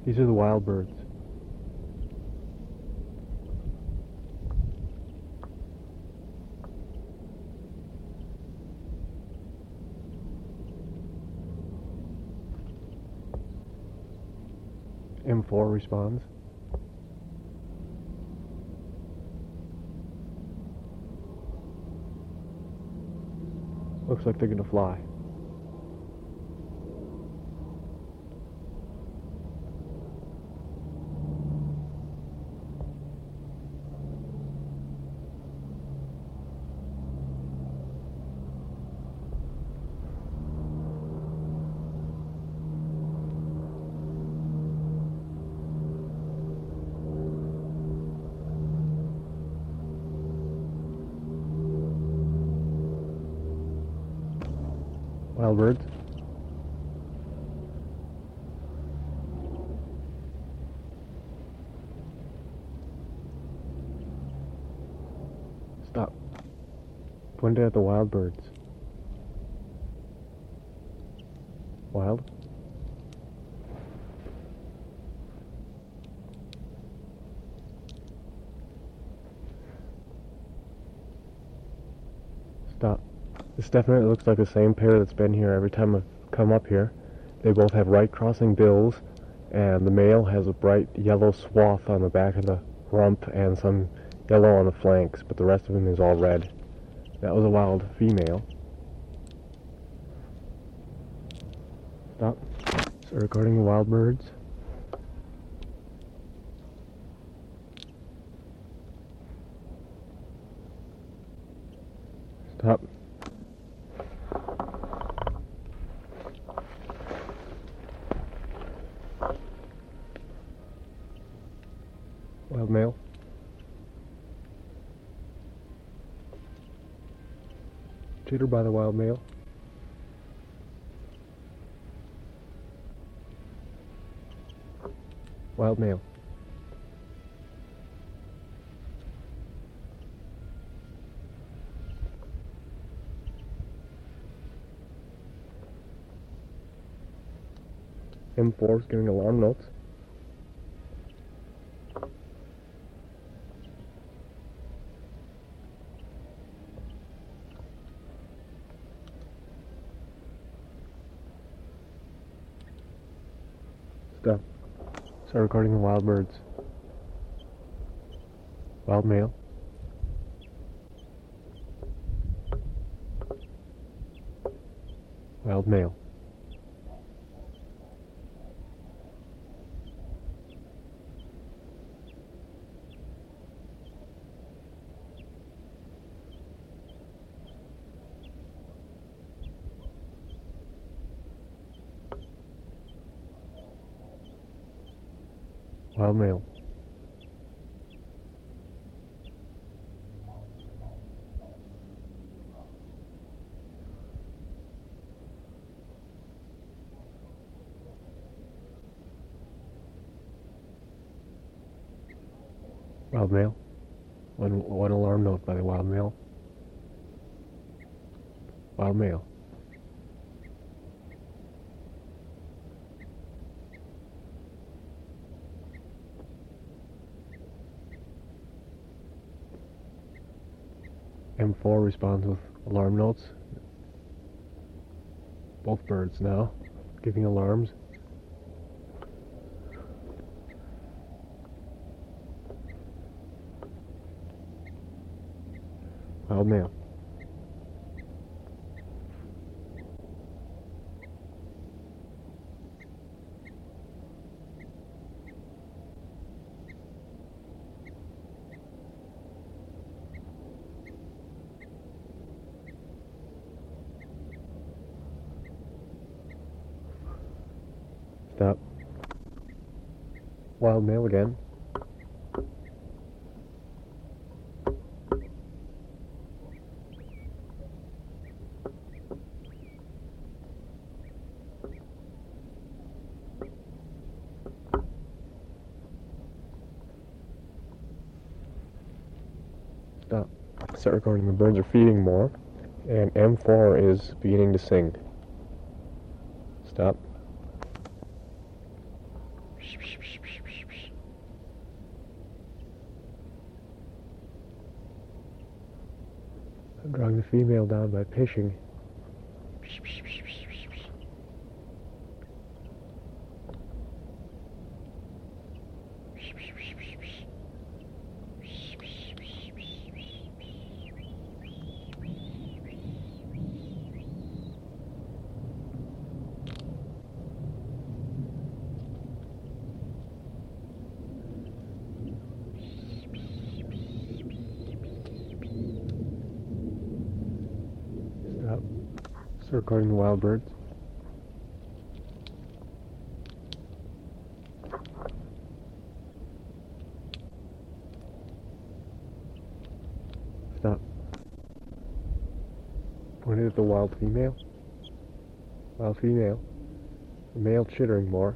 These are the wild birds. M4 responds. Looks like they're gonna fly. Wild birds. Stop. Pointed at the wild birds. Wild. Stop. This definitely looks like the same pair that's been here every time I've come up here. They both have right crossing bills, and the male has a bright yellow swath on the back of the rump and some yellow on the flanks, but the rest of him is all red. That was a wild female. Stop. So recording the wild birds. Stop. Wild male. Cheater by the wild male. Wild male. M4 is giving alarm notes. Stop. Start recording the wild birds. Wild male. Wild male. Wild male. Wild male. One alarm note by the wild male. Wild male. M4 responds with alarm notes. Both birds now giving alarms. Wild male. Stop. Wild male again. Stop. Start recording. The birds are feeding more, and M4 is beginning to sing. Stop. I'm drawing the female down by pitching. Stop. Start recording the wild birds. Stop. Pointed at the wild female. Wild female. The male chittering more.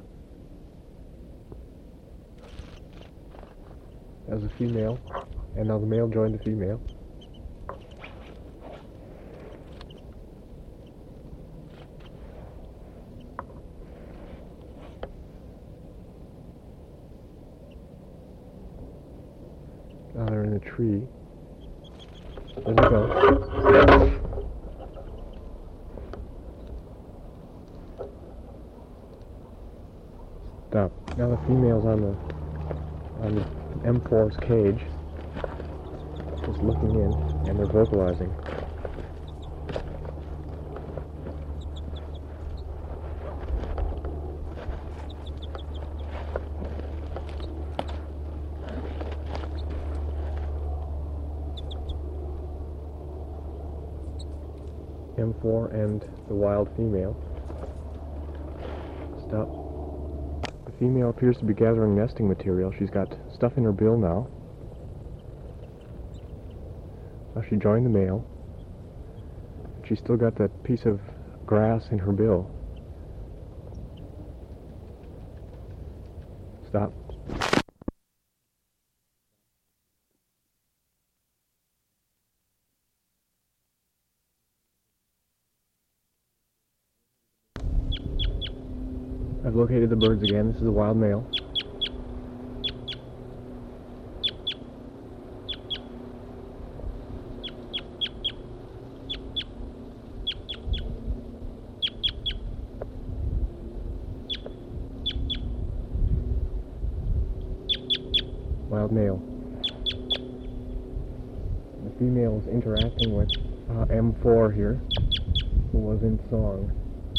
That was a female. And now the male joined the female. Now they're in a tree. There we go. Stop. Now the female's on the M4's cage, just looking in, and they're vocalizing. M4 and the wild female. Stop. The female appears to be gathering nesting material. She's got stuff in her bill now. Now she joined the male. She's still got that piece of grass in her bill. Stop. I've located the birds again. This is a wild male. Wild male. The female is interacting with M4 here, who was in song.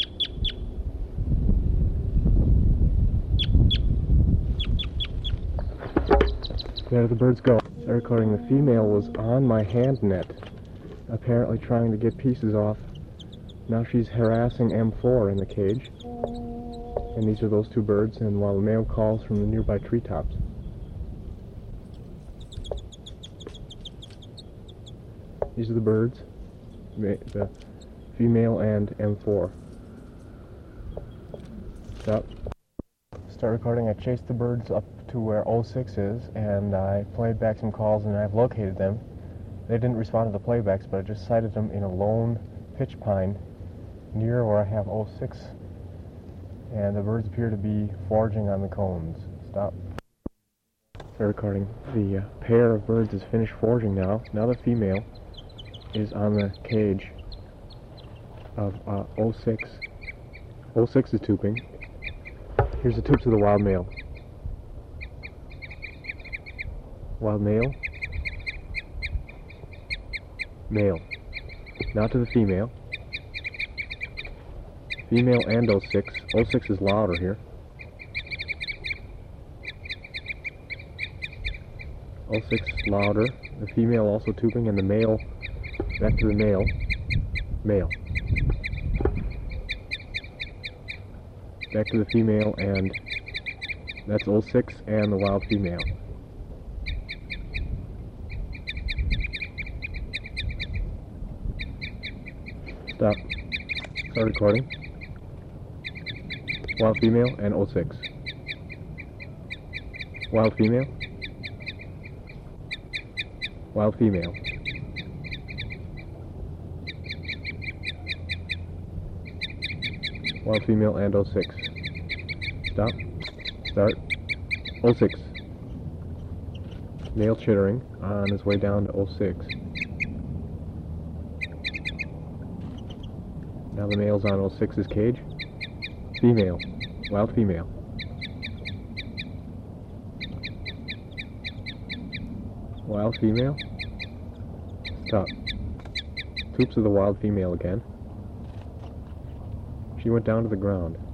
There the birds go. Start recording. The female was on my hand net, apparently trying to get pieces off. Now she's harassing M4 in the cage. And these are those two birds, and while the male calls from the nearby treetops. These are the birds, the female and M4. Stop. Start recording. I chased the birds up to where 06 is, and I played back some calls, and I've located them. They didn't respond to the playbacks, but I just sighted them in a lone pitch pine near where I have 06, and the birds appear to be foraging on the cones. Stop. Start recording. The pair of birds is finished foraging now. Now the female is on the cage of 06. 06 is tubing. Here's the tubes of the wild male. Wild male. Male. Now to the female. Female and 06. 06 is louder here. 06 louder. The female also tubing, and the male back to the male. Male. Back to the female, and that's 06 and the wild female. Stop. Start recording. Wild female and 06. Wild female. Wild female. Wild female and 06. Stop. Start. 06. Male chittering on his way down to 06. Now the male's on 06's cage. Female. Wild female. Wild female. Stop. Troops of the wild female again. She went down to the ground.